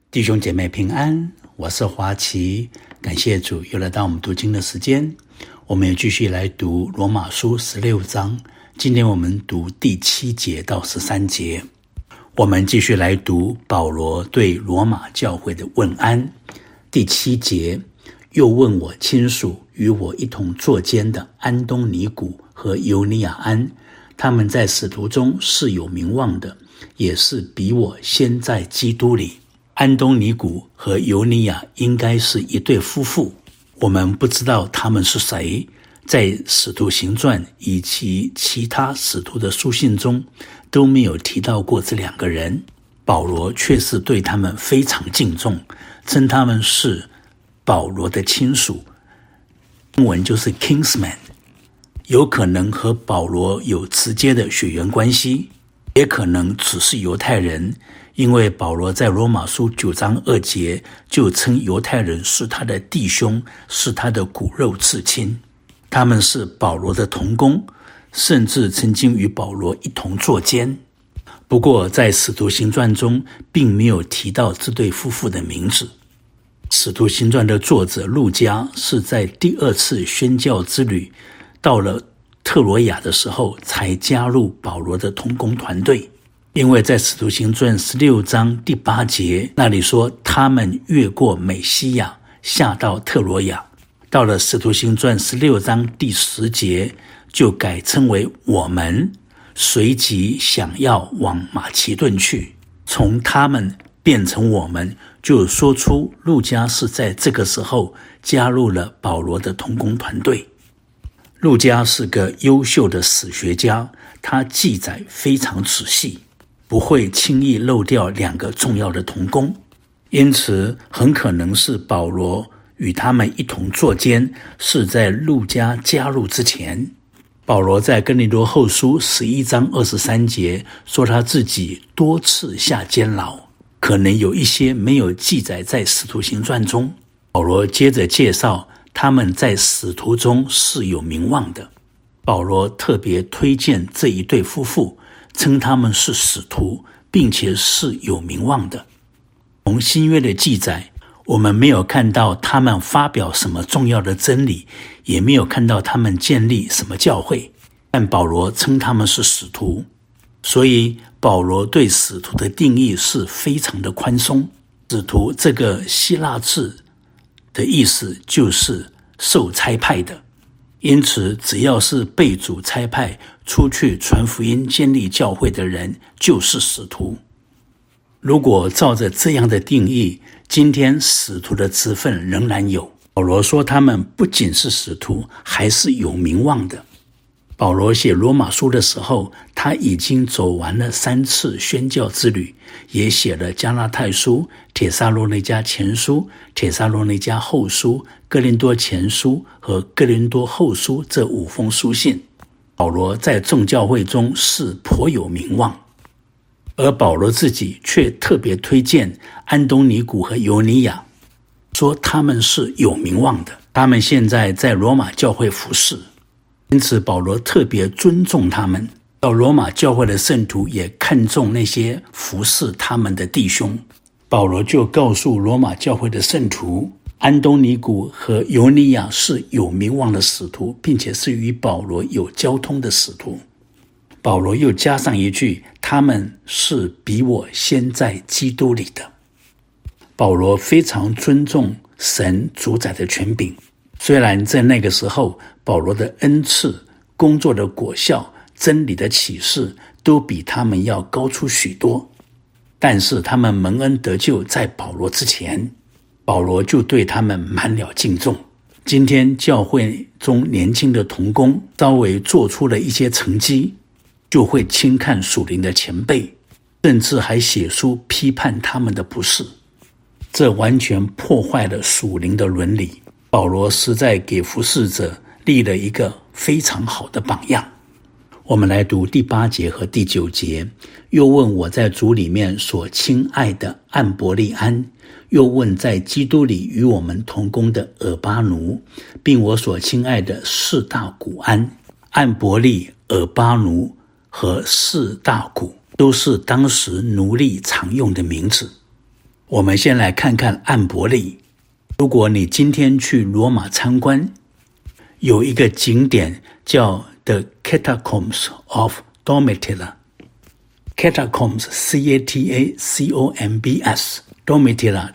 弟兄姐妹平安，我是华奇，感谢主又来到我们读经的时间。我们也继续来读罗马书16章，今天我们读第7节到13节。我们继续来读保罗对罗马教会的问安。第7节，又问我亲属与我一同作监的安东尼古和尤尼亚安，他们在使徒中是有名望的，也是比我先在基督里。安东尼古和尤尼亚应该是一对夫妇，我们不知道他们是谁，在使徒行传以及其他使徒的书信中都没有提到过这两个人，保罗却是对他们非常敬重，称他们是保罗的亲属，英文就是 kinsman， 有可能和保罗有直接的血缘关系，也可能只是犹太人，因为保罗在罗马书9章2节就称犹太人是他的弟兄，是他的骨肉至亲，他们是保罗的同工，甚至曾经与保罗一同作监。不过在使徒行传中并没有提到这对夫妇的名字。使徒行传的作者路加是在第2次宣教之旅到了特罗亚的时候才加入保罗的同工团队，因为在使徒行传16章第8节那里说他们越过美西亚下到特罗亚，到了使徒行传16章第10节就改称为我们，随即想要往马其顿去，从他们变成我们，就说出路加是在这个时候加入了保罗的同工团队。路加是个优秀的史学家，他记载非常仔细，不会轻易漏掉两个重要的同工，因此很可能是保罗与他们一同作监，是在路加加入之前。保罗在哥林多后书11章23节说他自己多次下监牢，可能有一些没有记载在使徒行传中。保罗接着介绍他们在使徒中是有名望的，保罗特别推荐这一对夫妇，称他们是使徒，并且是有名望的。从新约的记载，我们没有看到他们发表什么重要的真理，也没有看到他们建立什么教会，但保罗称他们是使徒，所以保罗对使徒的定义是非常的宽松。使徒这个希腊字的意思就是受差派的，因此只要是被主差派出去传福音建立教会的人就是使徒。如果照着这样的定义，今天使徒的职分仍然有。保罗说他们不仅是使徒，还是有名望的。保罗写罗马书的时候，他已经走完了3次宣教之旅，也写了加拉太书、帖撒罗尼迦前书、帖撒罗尼迦后书、哥林多前书和哥林多后书这5封书信。保罗在众教会中是颇有名望，而保罗自己却特别推荐安东尼古和尤尼亚，说他们是有名望的，他们现在在罗马教会服侍，因此保罗特别尊重他们。到罗马教会的圣徒也看重那些服侍他们的弟兄，保罗就告诉罗马教会的圣徒，安东尼古和尤尼亚是有名望的使徒，并且是与保罗有交通的使徒。保罗又加上一句，他们是比我先在基督里的。保罗非常尊重神主宰的权柄，虽然在那个时候保罗的恩赐、工作的果效、真理的启示都比他们要高出许多，但是他们蒙恩得救在保罗之前，保罗就对他们满了敬重。今天教会中年轻的同工稍微做出了一些成绩，就会轻看属灵的前辈，甚至还写书批判他们的不是，这完全破坏了属灵的伦理。保罗实在给服侍者立了一个非常好的榜样。我们来读第8节和第9节。又问我在主里面所亲爱的暗伯利安，又问在基督里与我们同工的尔巴奴，并我所亲爱的士大古安。暗伯利、尔巴奴和士大古都是当时奴隶常用的名字。 我们先来看看按伯利。如果你今天去罗马参观，有一个景点叫 The Catacombs of Domitilla。Catacombs C-A-T-A-C-O-M-B-S Domitilla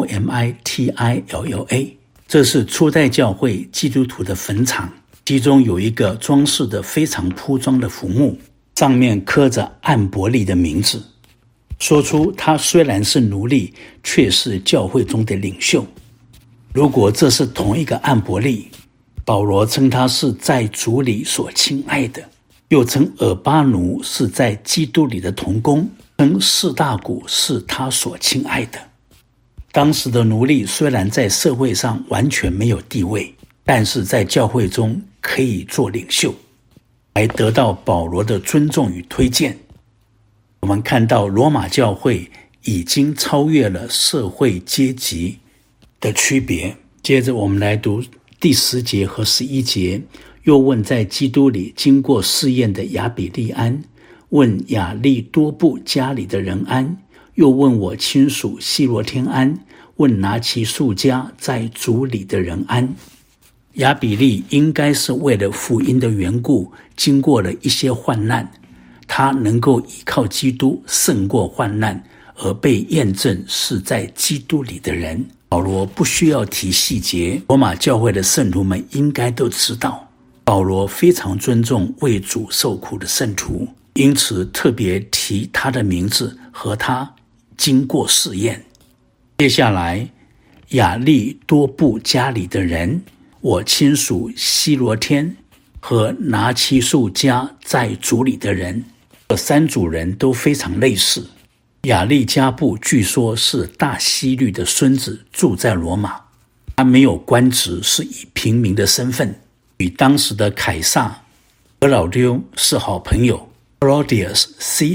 D-O-M-I-T-I-L-L-A， 这是初代教会基督徒的坟场，其中有一个装饰的非常铺装的坟墓，上面刻着按伯利的名字，说出他虽然是奴隶，却是教会中的领袖。如果这是同一个按伯利，保罗称他是在主里所亲爱的，又称尔巴奴是在基督里的同工，称士大古是他所亲爱的。当时的奴隶虽然在社会上完全没有地位，但是在教会中可以做领袖，还得到保罗的尊重与推荐。我们看到罗马教会已经超越了社会阶级的区别。接着我们来读第10节和11节，又问在基督里经过试验的亚比利安，问亚利多布家里的人安，又问我亲属希罗天安，问拿其数家在主里的人安。亚比利应该是为了福音的缘故经过了一些患难，他能够依靠基督胜过患难，而被验证是在基督里的人。保罗不需要提细节，罗马教会的圣徒们应该都知道，保罗非常尊重为主受苦的圣徒，因此特别提他的名字和他经过试验。接下来，亚利多布家里的人，我亲属希罗天和拿其数家在主里的人，这3组人都非常类似。亚利加布据说是大希律的孙子，住在罗马，他没有官职，是以平民的身份，与当时的凯撒格老丢是好朋友 Claudius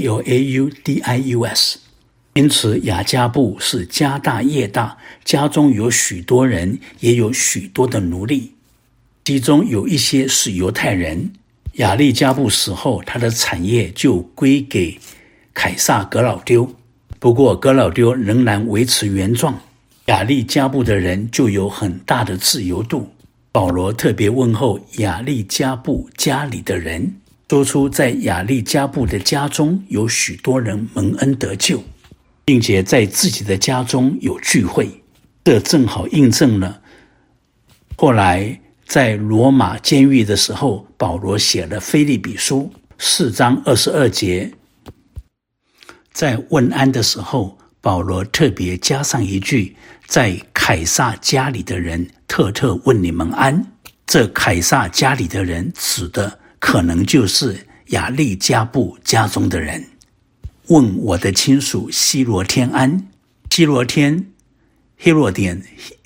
C-L-A-U-D-I-U-S， 因此亚加布是家大业大，家中有许多人，也有许多的奴隶，其中有一些是犹太人。亚利加布死后，他的产业就归给凯撒格老丢，不过格老丢仍然维持原状，亚利加布的人就有很大的自由度。保罗特别问候亚利加布家里的人，说出在亚利加布的家中有许多人蒙恩得救，并且在自己的家中有聚会，这正好印证了后来在罗马监狱的时候，保罗写了腓立比书4章22节，在问安的时候，保罗特别加上一句，在凯撒家里的人特特问你们安。这凯撒家里的人指的可能就是亚利加布家中的人。问我的亲属希罗天安，希罗天 Herodion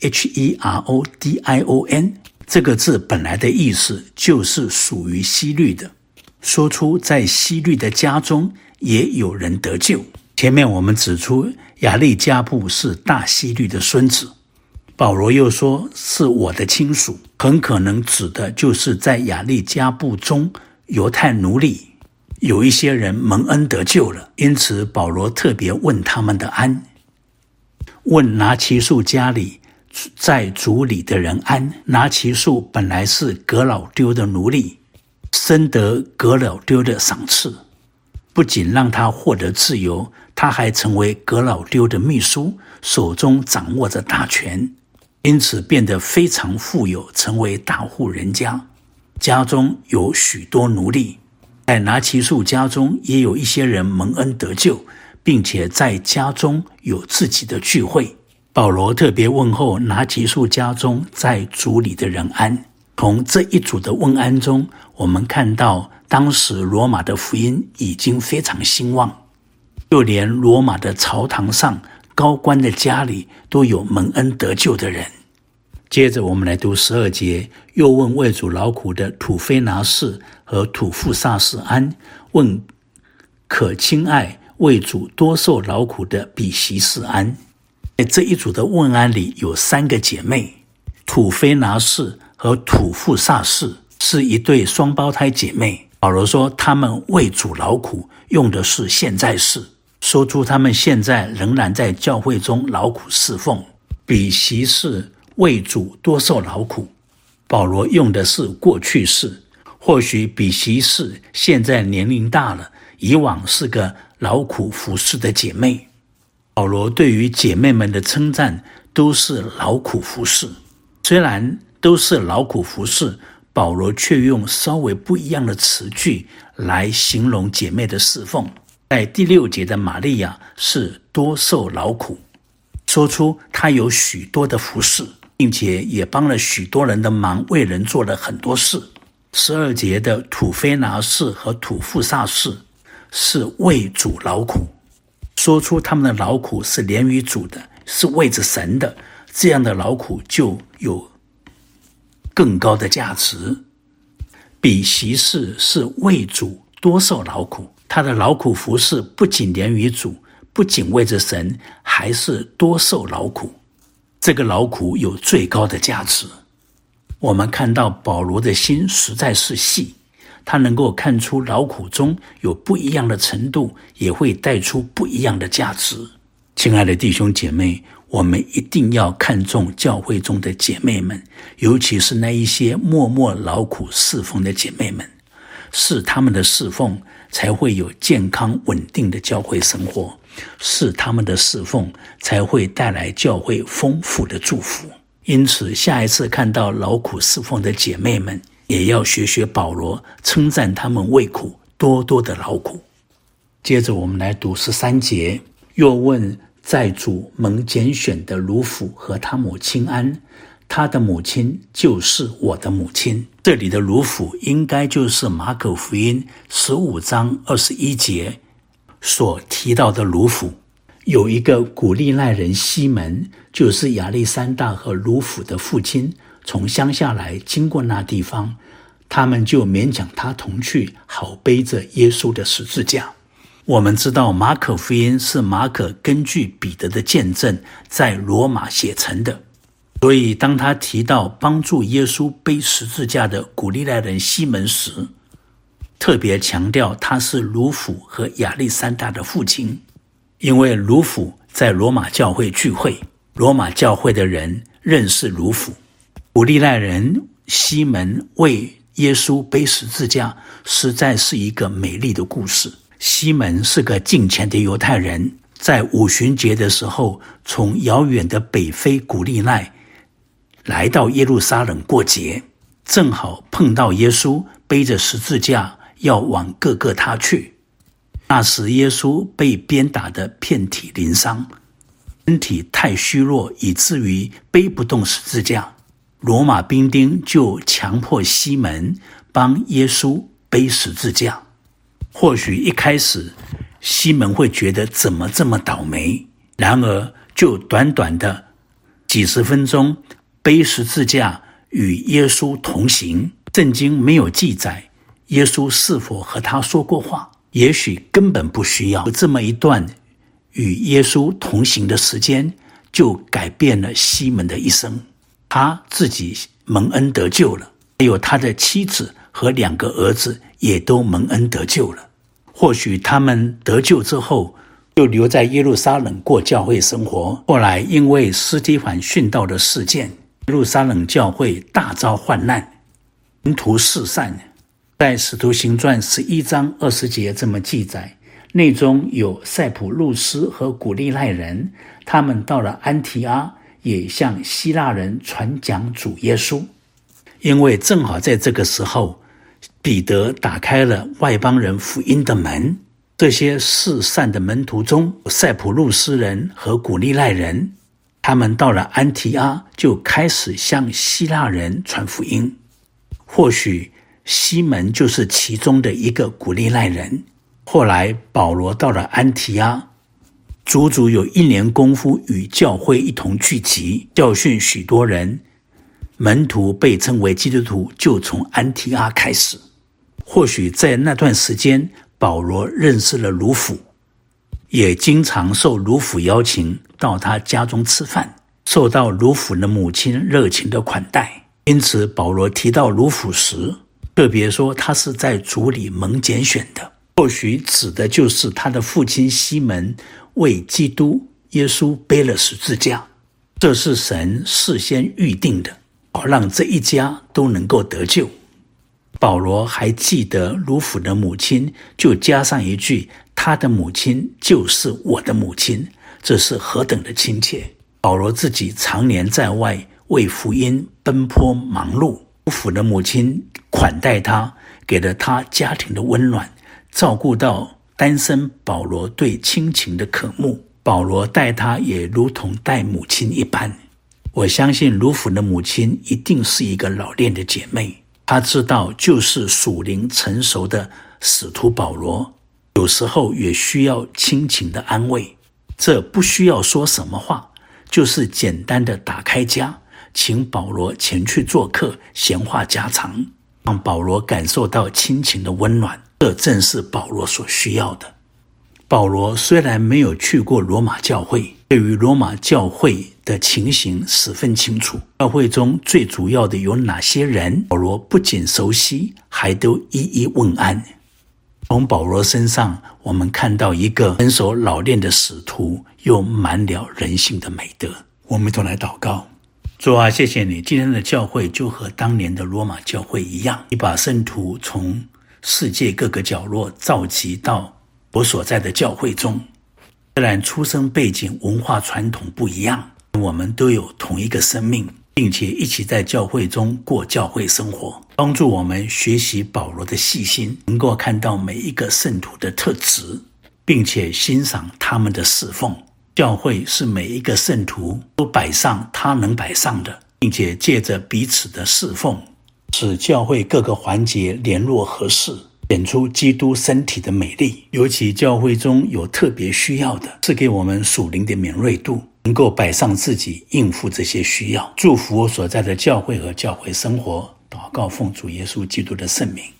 H-E-R-O-D-I-O-N， 这个字本来的意思就是属于希律的，说出在希律的家中也有人得救。前面我们指出亚利加布是大希律的孙子，保罗又说是我的亲属，很可能指的就是在亚利加布中犹太奴隶有一些人蒙恩得救了，因此保罗特别问他们的安。问拿其数家里在主里的人安。拿其数本来是格老丢的奴隶，深得格老丢的赏赐，不仅让他获得自由，他还成为格老丢的秘书，手中掌握着大权，因此变得非常富有，成为大户人家，家中有许多奴隶。在拿其数家中也有一些人蒙恩得救，并且在家中有自己的聚会。保罗特别问候拿其数家中在主里的人安。从这一组的问安中，我们看到当时罗马的福音已经非常兴旺，就连罗马的朝堂上高官的家里都有蒙恩得救的人。接着我们来读12节，又问为主劳苦的土非拿士和土富萨士安，问可亲爱为主多受劳苦的比西士安。在这一组的问安里有3个姐妹，土非拿士和土富萨士是一对双胞胎姐妹。保罗说他们为主劳苦，用的是现在式， 说出他们现在仍然在教会中劳苦侍奉，比昔世为主多受劳苦。保罗用的是过去式，或许比昔世现在年龄大了，以往是个劳苦服侍的姐妹。保罗对于姐妹们的称赞都是劳苦服侍，虽然都是劳苦服侍，保罗却用稍微不一样的词句来形容姐妹的侍奉。在第6节的玛利亚是多受劳苦，说出她有许多的服侍，并且也帮了许多人的忙，为人做了很多事。12节的土非拿氏和土富萨氏是为主劳苦，说出他们的劳苦是连于主的，是为着神的，这样的劳苦就有更高的价值。比昔世是为主多受劳苦，他的劳苦服事不仅连于主，不仅为着神，还是多受劳苦。这个劳苦有最高的价值。我们看到保罗的心实在是细，他能够看出劳苦中有不一样的程度，也会带出不一样的价值。亲爱的弟兄姐妹，我们一定要看重教会中的姐妹们，尤其是那一些默默劳苦侍奉的姐妹们，是他们的侍奉才会有健康稳定的教会生活，是他们的侍奉才会带来教会丰富的祝福。因此下一次看到劳苦侍奉的姐妹们，也要学学保罗，称赞他们为苦，多多的劳苦。接着我们来读13节，又问在主蒙拣选的鲁孚和他母亲安，他的母亲就是我的母亲。这里的鲁孚应该就是马可福音15章21节所提到的鲁孚。有一个古利奈人西门，就是亚历山大和鲁孚的父亲，从乡下来经过那地方，他们就勉强他同去，好背着耶稣的十字架。我们知道马可福音是马可根据彼得的见证在罗马写成的，所以当他提到帮助耶稣背十字架的古利奈人西门时，特别强调他是鲁孚和亚历山大的父亲。因为鲁孚在罗马教会聚会，罗马教会的人认识鲁孚。古利奈人西门为耶稣背十字架，实在是一个美丽的故事。西门是个敬虔的犹太人，在五旬节的时候，从遥远的北非古利奈来到耶路撒冷过节，正好碰到耶稣背着十字架要往各个他去。那时耶稣被鞭打得遍体鳞伤，身体太虚弱，以至于背不动十字架。罗马兵丁就强迫西门帮耶稣背十字架。或许一开始西门会觉得怎么这么倒霉，然而就短短的几十分钟背十字架与耶稣同行。圣经没有记载耶稣是否和他说过话，也许根本不需要。这么一段与耶稣同行的时间，就改变了西门的一生。他自己蒙恩得救了，还有他的妻子和2个儿子也都蒙恩得救了。或许他们得救之后就留在耶路撒冷过教会生活，后来因为司提反殉道的事件，耶路撒冷教会大遭患难，门徒四散。在使徒行传11章20节这么记载，内中有塞浦路斯和古利奈人，他们到了安提阿，也向希腊人传讲主耶稣。因为正好在这个时候，彼得打开了外邦人福音的门，这些四散的门徒中，塞浦路斯人和古利奈人，他们到了安提阿就开始向希腊人传福音。或许西门就是其中的一个古利奈人。后来保罗到了安提阿，足足有1年功夫与教会一同聚集，教训许多人。门徒被称为基督徒就从安提阿开始。或许在那段时间，保罗认识了鲁孚，也经常受鲁孚邀请到他家中吃饭，受到鲁孚的母亲热情的款待。因此保罗提到鲁孚时，特别说他是在主里蒙拣选的。 或许指的就是他的父亲西门为基督耶稣背了十字架，这是神事先预定的，好让这一家都能够得救。保罗还记得鲁孚的母亲，就加上一句，他的母亲就是我的母亲，这是何等的亲切。保罗自己常年在外为福音奔波忙碌，鲁孚的母亲款待他，给了他家庭的温暖，照顾到单身保罗对亲情的渴慕，保罗待他也如同待母亲一般。我相信鲁孚的母亲一定是一个老练的姐妹，她知道就是属灵成熟的使徒保罗有时候也需要亲情的安慰，这不需要说什么话，就是简单的打开家，请保罗前去做客，闲话家常，让保罗感受到亲情的温暖，这正是保罗所需要的。保罗虽然没有去过罗马教会，对于罗马教会的情形十分清楚，教会中最主要的有哪些人，保罗不仅熟悉，还都一一问安。从保罗身上，我们看到一个成熟老练的使徒，又满了人性的美德。我们一同来祷告。主啊，谢谢你，今天的教会就和当年的罗马教会一样，你把圣徒从世界各个角落召集到我所在的教会中。虽然出生背景、文化传统不一样，我们都有同一个生命，并且一起在教会中过教会生活，帮助我们学习保罗的细心，能够看到每一个圣徒的特质，并且欣赏他们的侍奉。教会是每一个圣徒都摆上他能摆上的，并且借着彼此的侍奉，使教会各个环节联络合适，显出基督身体的美丽。尤其教会中有特别需要的，赐给我们属灵的敏锐度，能够摆上自己应付这些需要。祝福我所在的教会和教会生活，祷告奉主耶稣基督的圣名。